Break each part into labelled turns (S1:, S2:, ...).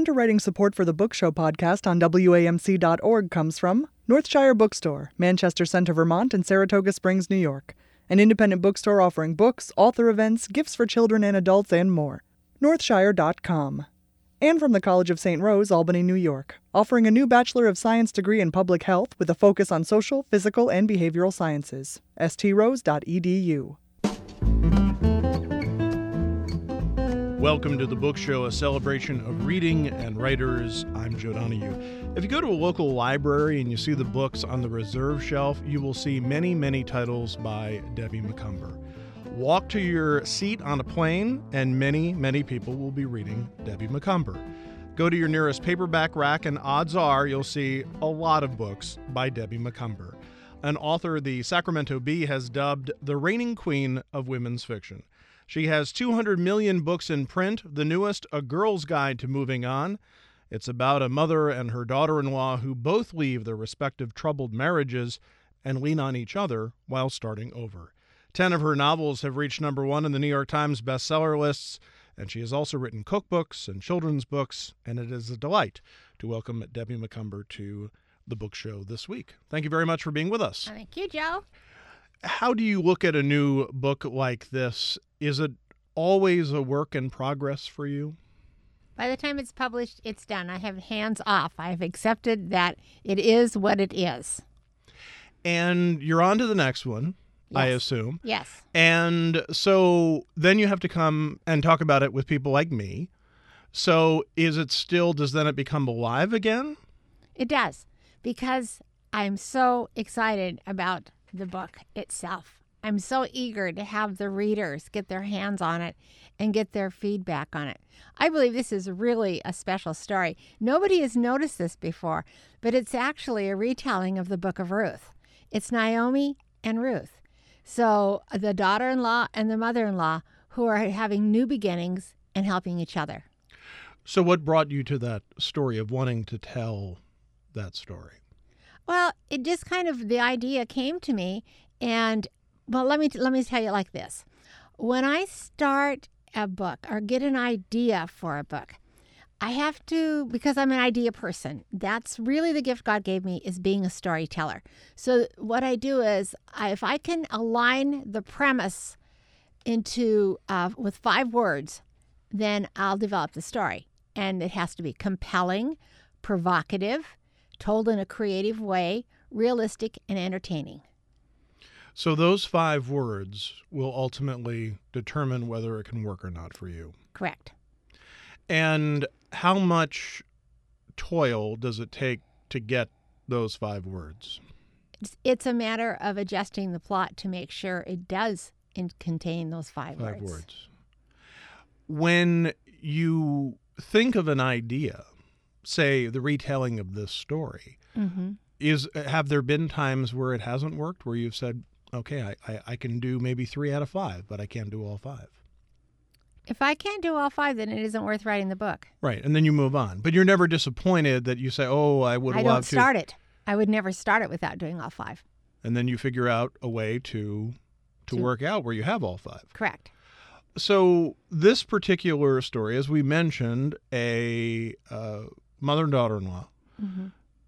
S1: Underwriting support for the Book Show podcast on WAMC.org comes from Northshire Bookstore, Manchester Center, Vermont, and Saratoga Springs, New York. An independent bookstore offering books, author events, gifts for children and adults, and more. Northshire.com. And from the College of St. Rose, Albany, New York, offering a new Bachelor of Science degree in Public Health with a focus on social, physical, and behavioral sciences. strose.edu.
S2: Welcome to the Book Show, a celebration of reading and writers. I'm Joe Donahue. If you go to a local library and you see the books on the reserve shelf, you will see many, many titles by Debbie Macomber. Walk to your seat on a plane, and many, many people will be reading Debbie Macomber. Go to your nearest paperback rack, and odds are you'll see a lot of books by Debbie Macomber, an author the Sacramento Bee has dubbed the reigning queen of women's fiction. She has 200 million books in print, the newest, A Girl's Guide to Moving On. It's about a mother and her daughter-in-law who both leave their respective troubled marriages and lean on each other while starting over. 10 of her novels have reached number 1 in the New York Times bestseller lists, and she has also written cookbooks and children's books, and it is a delight to welcome Debbie Macomber to the Book Show this week. Thank you very much for being with us.
S3: Thank you, Joe.
S2: How do you look at a new book like this? Is it always a work in progress for you?
S3: By the time it's published, it's done. I have hands off. I've accepted that it is what it is.
S2: And you're on to the next one,
S3: Yes.
S2: I assume.
S3: Yes.
S2: And so then you have to come and talk about it with people like me. So does then it become alive again?
S3: It does, because I'm so excited about the book itself. I'm so eager to have the readers get their hands on it and get their feedback on it. I believe this is really a special story. Nobody has noticed this before, but it's actually a retelling of the Book of Ruth. It's Naomi and Ruth. So the daughter-in-law and the mother-in-law who are having new beginnings and helping each other.
S2: So what brought you to that story of wanting to tell that story?
S3: Well, it just kind of, the idea came to me, and well, let me tell you like this. When I start a book or get an idea for a book, I have to, because I'm an idea person, that's really the gift God gave me, is being a storyteller. So what I do is, if I can align the premise into with 5 words, then I'll develop the story. And it has to be compelling, provocative, told in a creative way, realistic, and entertaining.
S2: So those 5 words will ultimately determine whether it can work or not for you.
S3: Correct.
S2: And how much toil does it take to get those 5 words?
S3: It's a matter of adjusting the plot to make sure it does contain those 5 words.
S2: When you think of an idea, say the retelling of this story, have there been times where it hasn't worked, where you've said, okay, I can do maybe 3 out of 5, but I can't do all 5?
S3: If I can't do all 5, then it isn't worth writing the book.
S2: Right, and then you move on. But you're never disappointed that you say, oh, I would love to.
S3: I don't start it. I would never start it without doing all 5.
S2: And then you figure out a way to work out where you have all 5.
S3: Correct.
S2: So this particular story, as we mentioned, a mother and daughter-in-law.
S3: Mm-hmm.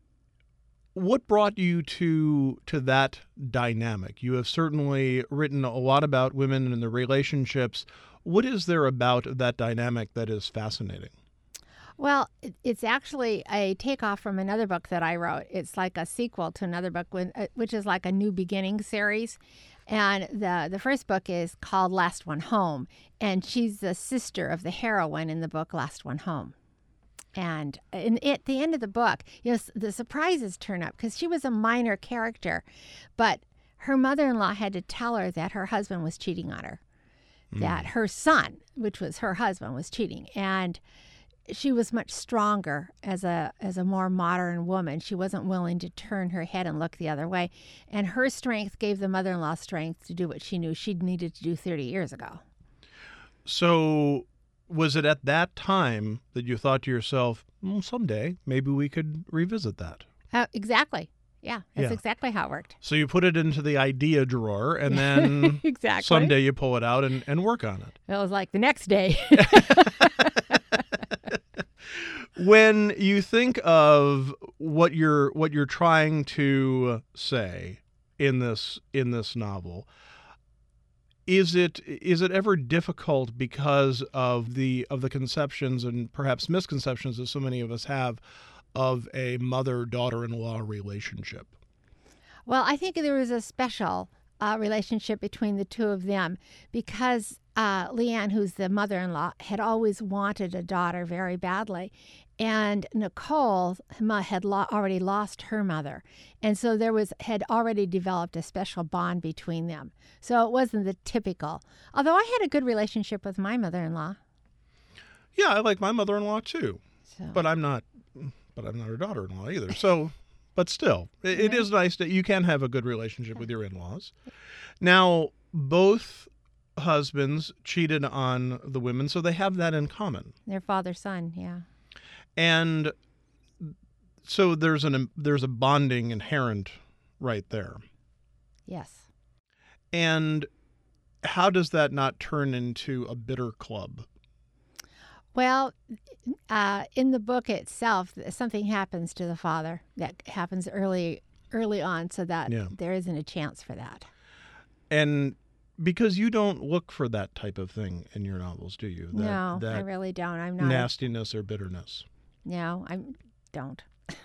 S2: What brought you to that dynamic? You have certainly written a lot about women and their relationships. What is there about that dynamic that is fascinating?
S3: Well, it's actually a takeoff from another book that I wrote. It's like a sequel to another book, which is like a New Beginning series. And the first book is called Last One Home. And she's the sister of the heroine in the book Last One Home. And at the end of the book, the surprises turn up because she was a minor character. But her mother-in-law had to tell her that her husband was cheating on her, that her son, which was her husband, was cheating. And she was much stronger as a more modern woman. She wasn't willing to turn her head and look the other way. And her strength gave the mother-in-law strength to do what she knew she needed to do 30 years ago.
S2: So was it at that time that you thought to yourself, someday maybe we could revisit that?
S3: Exactly. Yeah, that's exactly how it worked.
S2: So you put it into the idea drawer, and then
S3: exactly.
S2: Someday you pull it out and work on it.
S3: It was like the next day.
S2: When you think of what you're trying to say in this novel, is it ever difficult because of the conceptions and perhaps misconceptions that so many of us have of a mother-daughter-in-law relationship?
S3: Well, I think there was a special relationship between the two of them because Leanne, who's the mother-in-law, had always wanted a daughter very badly. And Nicole had already lost her mother. And so had already developed a special bond between them. So it wasn't the typical. Although I had a good relationship with my mother-in-law.
S2: Yeah, I like my mother-in-law too.
S3: So.
S2: But I'm not her daughter-in-law either. So, but still, it is nice that you can have a good relationship with your in-laws. Now, both husbands cheated on the women, so they have that in common.
S3: Their father-son, yeah.
S2: And so there's a bonding inherent right there.
S3: Yes.
S2: And how does that not turn into a bitter club?
S3: Well, in the book itself, something happens to the father that happens early on, so that there isn't a chance for that.
S2: And because you don't look for that type of thing in your novels, do you?
S3: No, I really don't. I'm not.
S2: Nastiness or bitterness.
S3: No, I don't.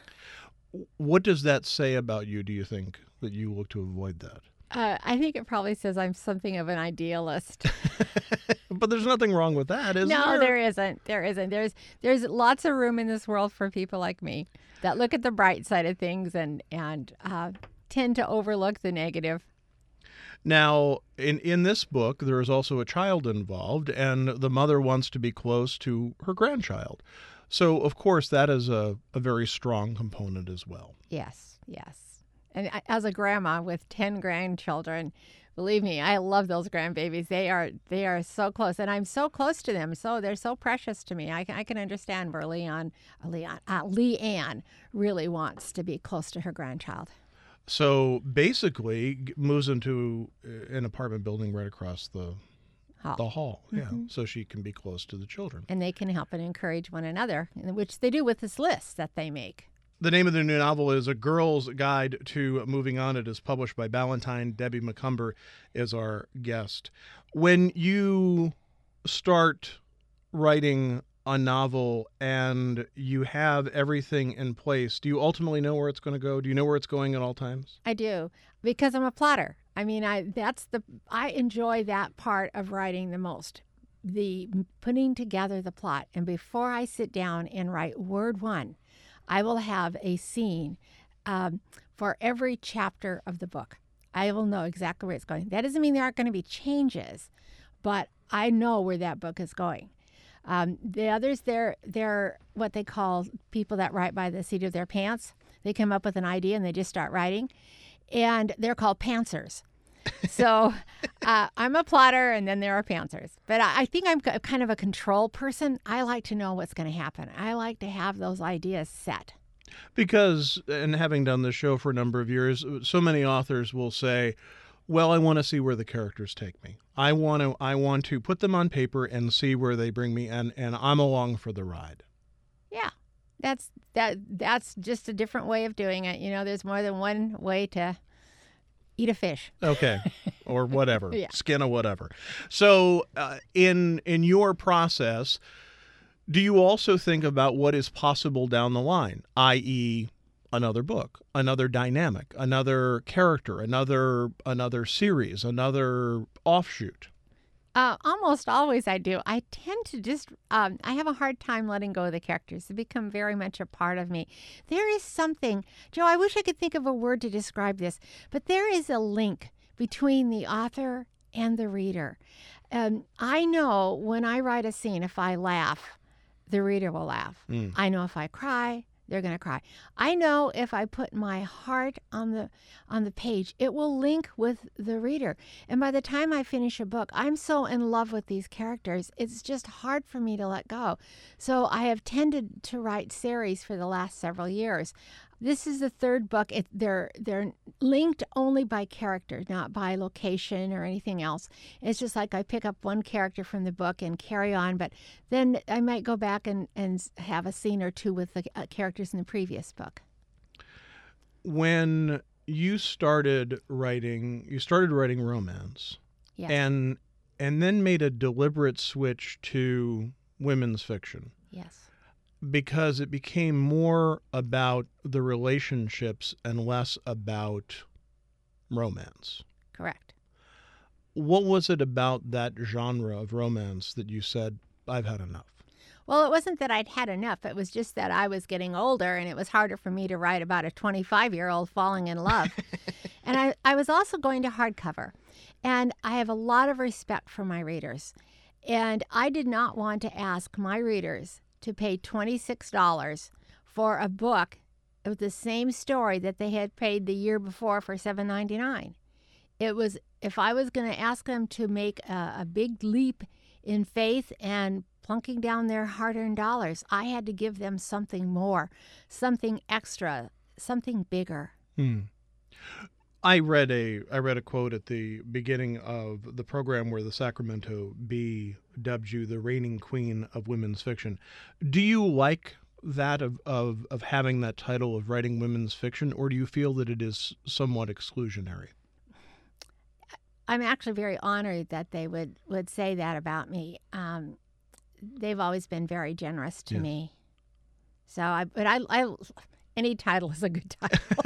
S2: What does that say about you, do you think, that you look to avoid that?
S3: I think it probably says I'm something of an idealist.
S2: But there's nothing wrong with that, is there?
S3: No, there isn't. There isn't. There's lots of room in this world for people like me that look at the bright side of things and tend to overlook the negative.
S2: Now, in this book, there is also a child involved, and the mother wants to be close to her grandchild. So, of course, that is a very strong component as well.
S3: Yes. And as a grandma with 10 grandchildren, believe me, I love those grandbabies. They are so close, and I'm so close to them. So they're so precious to me. I can understand where Leanne really wants to be close to her grandchild.
S2: So basically, moves into an apartment building right across the hall. Yeah, so she can be close to the children.
S3: And they can help and encourage one another, which they do with this list that they make.
S2: The name of the new novel is A Girl's Guide to Moving On. It is published by Ballantine. Debbie Macomber is our guest. When you start writing a novel and you have everything in place, do you ultimately know where it's going to go? Do you know where it's going at all times?
S3: I do, because I'm a plotter. I mean, I enjoy that part of writing the most, the putting together the plot. And before I sit down and write word one, I will have a scene for every chapter of the book. I will know exactly where it's going. That doesn't mean there aren't going to be changes, but I know where that book is going. The others, they're what they call people that write by the seat of their pants. They come up with an idea and they just start writing, and they're called pantsers. So I'm a plotter, and then there are pantsers. But I think I'm kind of a control person. I like to know what's going to happen. I like to have those ideas set.
S2: Because, and having done this show for a number of years, so many authors will say, well, I want to see where the characters take me. I want to put them on paper and see where they bring me, and I'm along for the ride.
S3: Yeah, that's just a different way of doing it. You know, there's more than one way to eat a fish.
S2: Okay, or whatever,
S3: Yeah.
S2: Skin of whatever. So in your process, do you also think about what is possible down the line, i.e., another book, another dynamic, another character, another series, another offshoot?
S3: Almost always I do. I tend to just, I have a hard time letting go of the characters. They become very much a part of me. There is something, Joe, I wish I could think of a word to describe this, but there is a link between the author and the reader. I know when I write a scene, if I laugh, the reader will laugh. I know if I cry, they're going to cry. I know if I put my heart on the page, it will link with the reader. And by the time I finish a book, I'm so in love with these characters, it's just hard for me to let go. So I have tended to write series for the last several years. This is the third book. They're linked only by character, not by location or anything else. It's just like I pick up one character from the book and carry on, but then I might go back and have a scene or two with the characters in the previous book.
S2: When you started writing romance,
S3: Yes.
S2: and then made a deliberate switch to women's fiction.
S3: Yes.
S2: Because it became more about the relationships and less about romance.
S3: Correct.
S2: What was it about that genre of romance that you said, I've had enough?
S3: Well, it wasn't that I'd had enough. It was just that I was getting older and it was harder for me to write about a 25-year-old falling in love. And I was also going to hardcover. And I have a lot of respect for my readers. And I did not want to ask my readers to pay $26 for a book with the same story that they had paid the year before for $7.99. It was, if I was going to ask them to make a big leap in faith and plunking down their hard-earned dollars, I had to give them something more, something extra, something bigger.
S2: I read a quote at the beginning of the program where the Sacramento Bee dubbed you the reigning queen of women's fiction. Do you like that of having that title of writing women's fiction, or do you feel that it is somewhat exclusionary?
S3: I'm actually very honored that they would say that about me. They've always been very generous to me. So, I any title is a good title.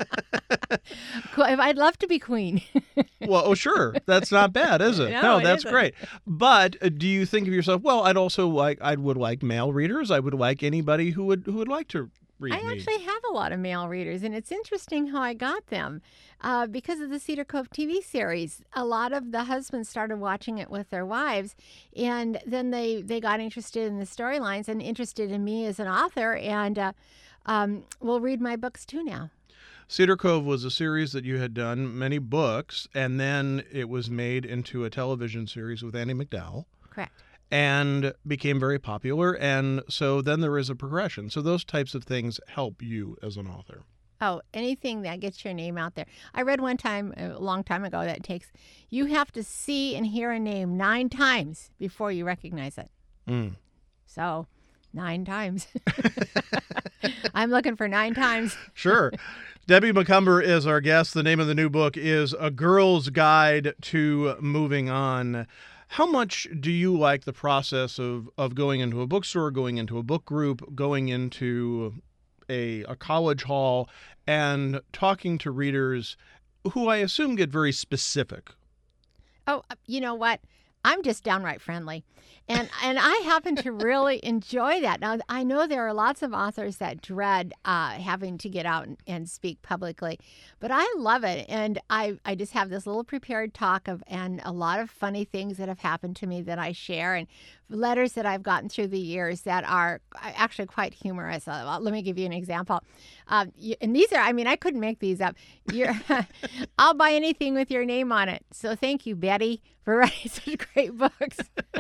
S3: I'd love to be queen.
S2: Well, sure. That's not bad, is it?
S3: No,
S2: that's
S3: isn't.
S2: great. But do you think of yourself, well, I would like male readers. I would like anybody who would like to read
S3: I
S2: me.
S3: actually have a lot of male readers, and it's interesting how I got them. Because of the Cedar Cove TV series, a lot of the husbands started watching it with their wives, and then they got interested in the storylines and interested in me as an author, and will read my books too now.
S2: Cedar Cove was a series that you had done, many books, and then it was made into a television series with Andie MacDowell.
S3: Correct.
S2: And became very popular, and so then there is a progression. So those types of things help you as an author.
S3: Oh, anything that gets your name out there. I read one time, a long time ago, that you have to see and hear a name 9 times before you recognize it. So, 9 times. I'm looking for 9 times.
S2: Sure. Debbie Macomber is our guest. The name of the new book is A Girl's Guide to Moving On. How much do you like the process of going into a bookstore, going into a book group, going into a college hall, and talking to readers who I assume get very specific?
S3: Oh, you know what? I'm just downright friendly. And I happen to really enjoy that. Now, I know there are lots of authors that dread having to get out and speak publicly, but I love it. And I just have this little prepared talk and a lot of funny things that have happened to me that I share, and letters that I've gotten through the years that are actually quite humorous. Let me give you an example. And these are, I couldn't make these up. I'll buy anything with your name on it. So thank you, Betty, for writing such great books.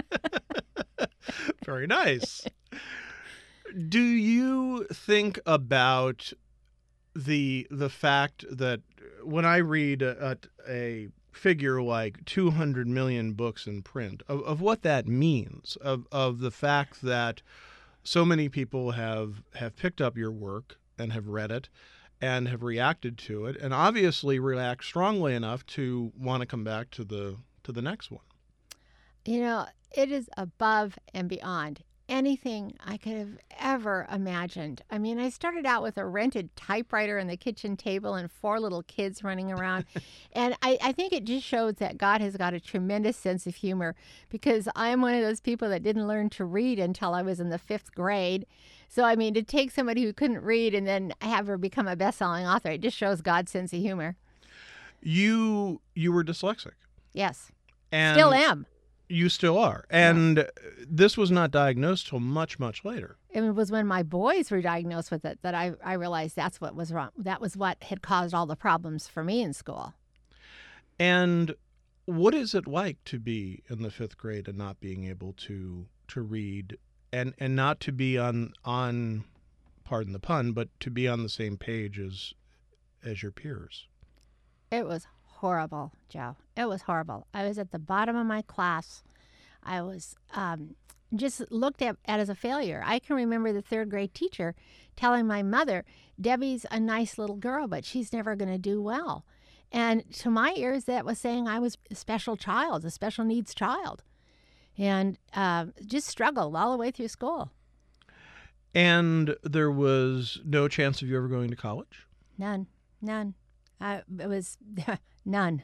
S2: Very nice. Do you think about the fact that when I read a figure like 200 million books in print, of what that means, of the fact that so many people have picked up your work and have read it and have reacted to it, and obviously react strongly enough to want to come back to the next one?
S3: You know, it is above and beyond anything I could have ever imagined. I started out with a rented typewriter on the kitchen table and 4 little kids running around. And I think it just shows that God has got a tremendous sense of humor, because I'm one of those people that didn't learn to read until I was in the 5th grade. So, to take somebody who couldn't read and then have her become a best-selling author, it just shows God's sense of humor.
S2: You were dyslexic.
S3: Yes.
S2: And
S3: still am.
S2: You still are. And this was not diagnosed till much, much later.
S3: It was when my boys were diagnosed with it that I realized that's what was wrong. That was what had caused all the problems for me in school.
S2: And what is it like to be in the 5th grade and not being able to read and not to be on pardon the pun, but to be on the same page as your peers?
S3: It was horrible, Joe. It was horrible. I was at the bottom of my class. I was just looked at as a failure. I can remember the third grade teacher telling my mother, Debbie's a nice little girl, but she's never going to do well. And to my ears, that was saying I was a special child, a special needs child. And just struggled all the way through school.
S2: And there was no chance of you ever going to college?
S3: None. It was none.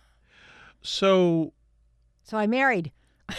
S2: So
S3: I married.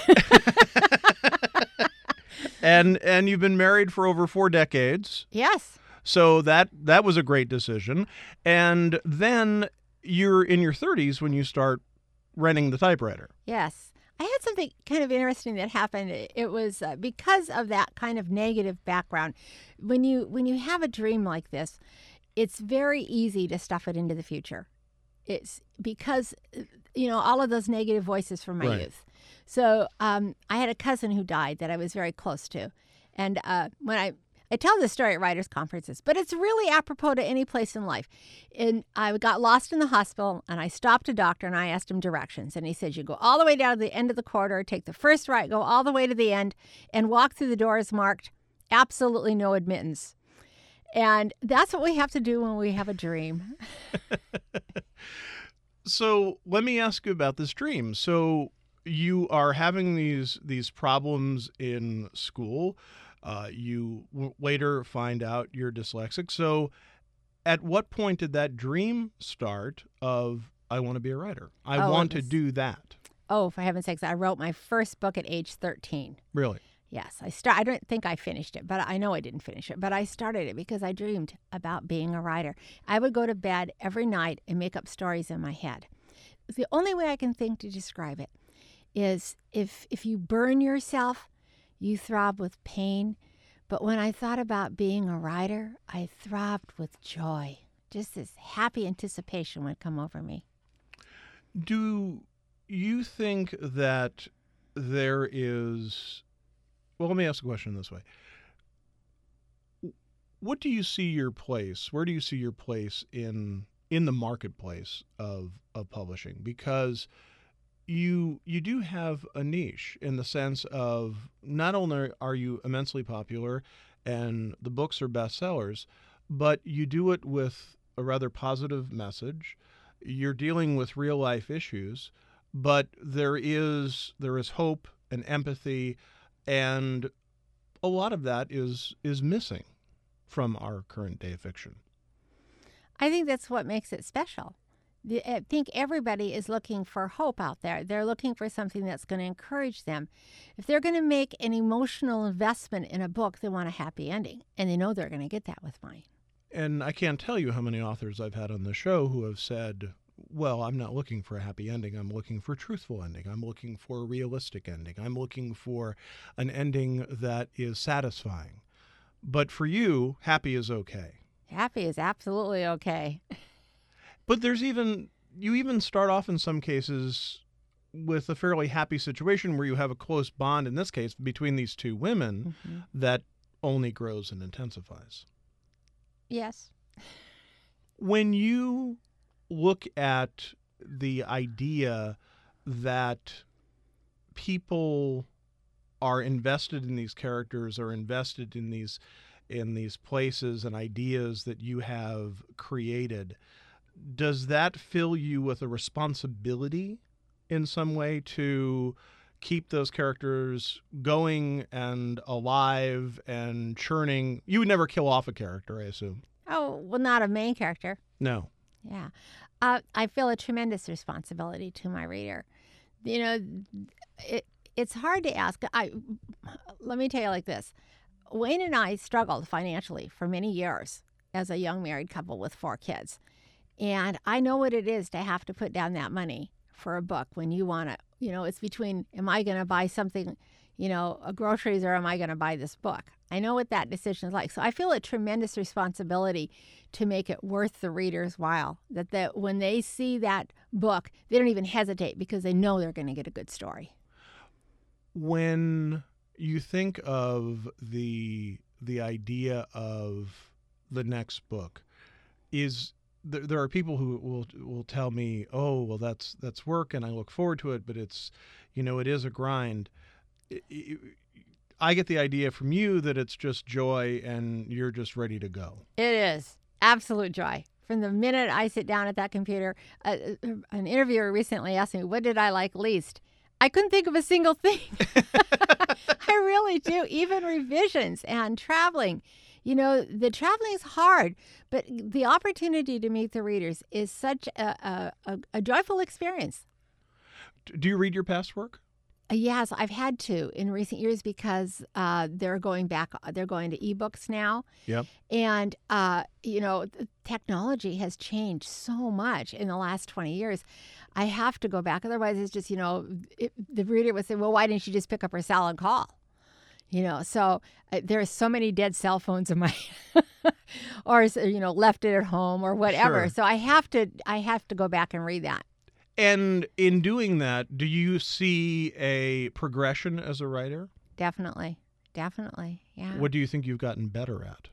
S2: and you've been married for over 4 decades.
S3: Yes.
S2: So that was a great decision. And then you're in your 30s when you start renting the typewriter.
S3: Yes. I had something kind of interesting that happened. It was because of that kind of negative background. When you have a dream like this, it's very easy to stuff it into the future. It's because, all of those negative voices from my youth. So I had a cousin who died that I was very close to. And when I tell this story at writers' conferences, but it's really apropos to any place in life. And I got lost in the hospital, and I stopped a doctor, and I asked him directions. And he said, you go all the way down to the end of the corridor, take the first right, go all the way to the end, and walk through the doors marked, absolutely no admittance. And that's what we have to do when we have a dream.
S2: So let me ask you about this dream. So you are having these problems in school. You later find out you're dyslexic. So at what point did that dream start of, I want to be a writer? I want to do that.
S3: Oh, for heaven's sakes, I wrote my first book at age 13.
S2: Really?
S3: Yes. I don't think I finished it, but I know I didn't finish it. But I started it because I dreamed about being a writer. I would go to bed every night and make up stories in my head. The only way I can think to describe it is if you burn yourself, you throb with pain. But when I thought about being a writer, I throbbed with joy. Just this happy anticipation would come over me.
S2: Do you think that there is... Well, let me ask the question this way. What do you see your place? Where do you see your place in the marketplace of publishing? Because you do have a niche in the sense of not only are you immensely popular and the books are bestsellers, but you do it with a rather positive message. You're dealing with real life issues, but there is hope and empathy, and a lot of that is missing from our current day fiction.
S3: I think that's what makes it special. I think everybody is looking for hope out there. They're looking for something that's going to encourage them. If they're going to make an emotional investment in a book, they want a happy ending, and they know they're going to get that with mine.
S2: And I can't tell you how many authors I've had on the show who have said, well, I'm not looking for a happy ending. I'm looking for a truthful ending. I'm looking for a realistic ending. I'm looking for an ending that is satisfying. But for you, happy is okay.
S3: Happy is absolutely okay.
S2: But you even start off in some cases with a fairly happy situation where you have a close bond, in this case, between these two women that only grows and intensifies.
S3: Yes.
S2: When you look at the idea that people are invested in these characters, or invested in these places and ideas that you have created, does that fill you with a responsibility in some way to keep those characters going and alive and churning? You would never kill off a character, I assume.
S3: Oh, well, not a main character.
S2: No.
S3: Yeah. I feel a tremendous responsibility to my reader. It's hard to ask. Let me tell you like this. Wayne and I struggled financially for many years as a young married couple with 4 kids. And I know what it is to have to put down that money for a book when you want to, it's between, am I going to buy something, groceries, or am I going to buy this book? I know what that decision is like. So I feel a tremendous responsibility to make it worth the reader's while, that when they see that book, they don't even hesitate because they know they're going to get a good story.
S2: When you think of the the idea of the next book is there are people who will tell me, oh, well, that's work and I look forward to it, but it's, it is a grind. I get the idea from you that it's just joy and you're just ready to go.
S3: It is absolute joy. From the minute I sit down at that computer, an interviewer recently asked me, what did I like least? I couldn't think of a single thing. I really do. Even revisions and traveling. The traveling is hard, but the opportunity to meet the readers is such a joyful experience.
S2: Do you read your past work?
S3: Yes, I've had to in recent years because they're going back. They're going to ebooks now.
S2: Yep.
S3: And, technology has changed so much in the last 20 years. I have to go back. Otherwise, it's just, the reader would say, well, why didn't you just pick up her cell and call? So there are so many dead cell phones in my, or, left it at home or whatever.
S2: Sure.
S3: So I have to go back and read that.
S2: And in doing that, do you see a progression as a writer?
S3: Definitely. Yeah.
S2: What do you think you've gotten better at?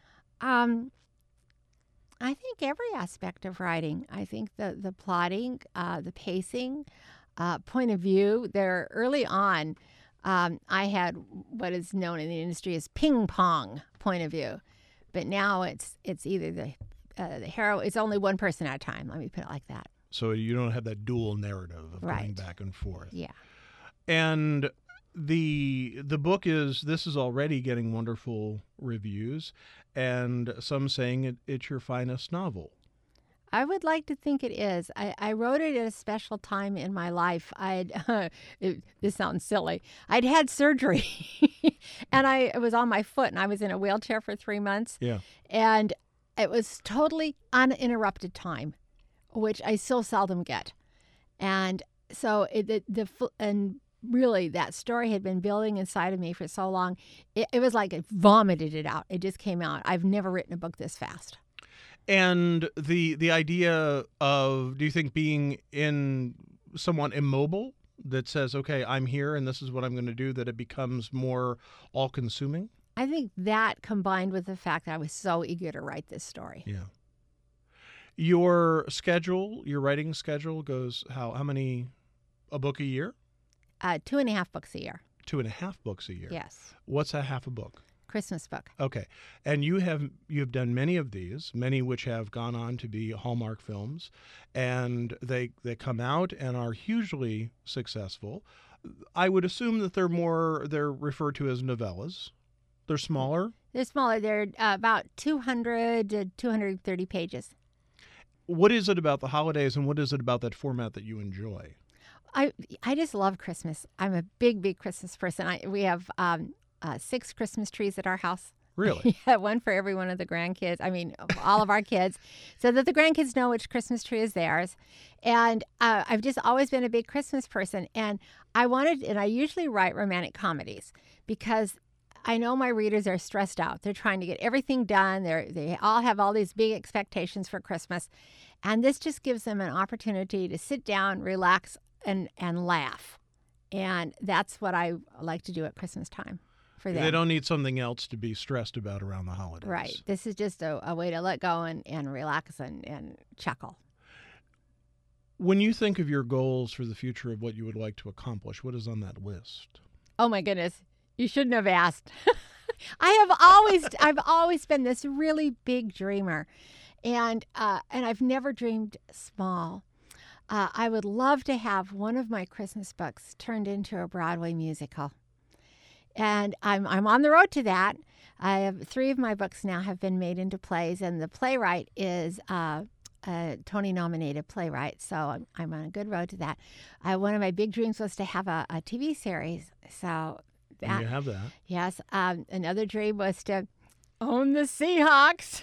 S3: I think every aspect of writing. I think the plotting, the pacing, point of view. There early on, I had what is known in the industry as ping pong point of view, but now it's either the hero. It's only one person at a time. Let me put it like that.
S2: So you don't have that dual narrative of
S3: Right.
S2: going back and forth.
S3: Yeah.
S2: And the book is already getting wonderful reviews, and some saying it's your finest novel.
S3: I would like to think it is. I wrote it at a special time in my life. This sounds silly. I'd had surgery, and I was on my foot, and I was in a wheelchair for 3 months.
S2: Yeah.
S3: And it was totally uninterrupted time, which I so seldom get. And so really that story had been building inside of me for so long. It was like it vomited it out. It just came out. I've never written a book this fast.
S2: And the idea of, do you think being in somewhat immobile that says, okay, I'm here and this is what I'm going to do, that it becomes more all-consuming?
S3: I think that combined with the fact that I was so eager to write this story.
S2: Yeah. Your writing schedule goes how many, a book a year?
S3: 2.5 books a year.
S2: 2.5 books a year.
S3: Yes.
S2: What's a half a book?
S3: Christmas book.
S2: Okay. And you've done many of these, many which have gone on to be Hallmark films, and they come out and are hugely successful. I would assume that they're referred to as novellas. They're smaller.
S3: They're smaller. They're about 200 to 230 pages.
S2: What is it about the holidays, and what is it about that format that you enjoy?
S3: I just love Christmas. I'm a big Christmas person. We have 6 Christmas trees at our house.
S2: Really?
S3: Yeah, one for every one of the grandkids. I mean, all of our kids, so that the grandkids know which Christmas tree is theirs. And I've just always been a big Christmas person. And I usually write romantic comedies because I know my readers are stressed out. They're trying to get everything done. They all have all these big expectations for Christmas. And this just gives them an opportunity to sit down, relax, and laugh. And that's what I like to do at Christmas time for them.
S2: They don't need something else to be stressed about around the holidays.
S3: Right. This is just a way to let go and relax and chuckle.
S2: When you think of your goals for the future of what you would like to accomplish, what is on that list?
S3: Oh, my goodness. You shouldn't have asked. I've always been this really big dreamer, and I've never dreamed small. I would love to have one of my Christmas books turned into a Broadway musical, and I'm on the road to that. I have 3 of my books now have been made into plays, and the playwright is a Tony-nominated playwright, so I'm on a good road to that. One of my big dreams was to have a TV series, so.
S2: And you have that.
S3: Yes. Another dream was to own the Seahawks.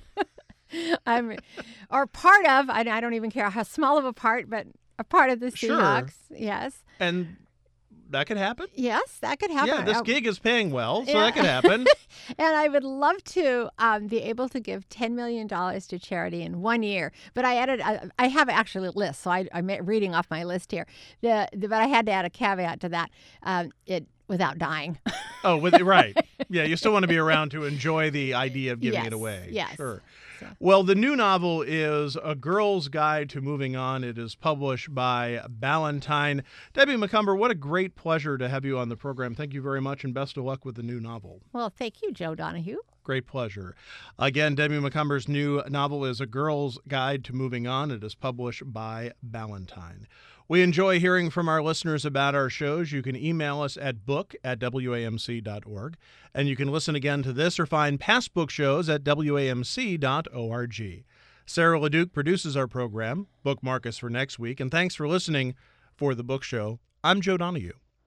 S3: Or part of, I don't even care how small of a part, but a part of the Seahawks. Sure. Yes.
S2: And that could happen?
S3: Yes, that could happen.
S2: Yeah, this gig is paying well, so that could happen.
S3: And I would love to be able to give $10 million to charity in 1 year. But I have actually a list, so I'm reading off my list here. But I had to add a caveat to that. without dying.
S2: Oh, right. Yeah, you still want to be around to enjoy the idea of giving it away.
S3: Yes.
S2: Sure.
S3: So.
S2: Well, the new novel is A Girl's Guide to Moving On. It is published by Ballantine. Debbie Macomber, what a great pleasure to have you on the program. Thank you very much, and best of luck with the new novel.
S3: Well, thank you, Joe Donahue.
S2: Great pleasure. Again, Debbie Macomber's new novel is A Girl's Guide to Moving On. It is published by Ballantine. We enjoy hearing from our listeners about our shows. You can email us at book@wamc.org, and you can listen again to this or find past book shows at wamc.org. Sarah LeDuc produces our program. Bookmark us for next week, and thanks for listening for The Book Show. I'm Joe Donahue.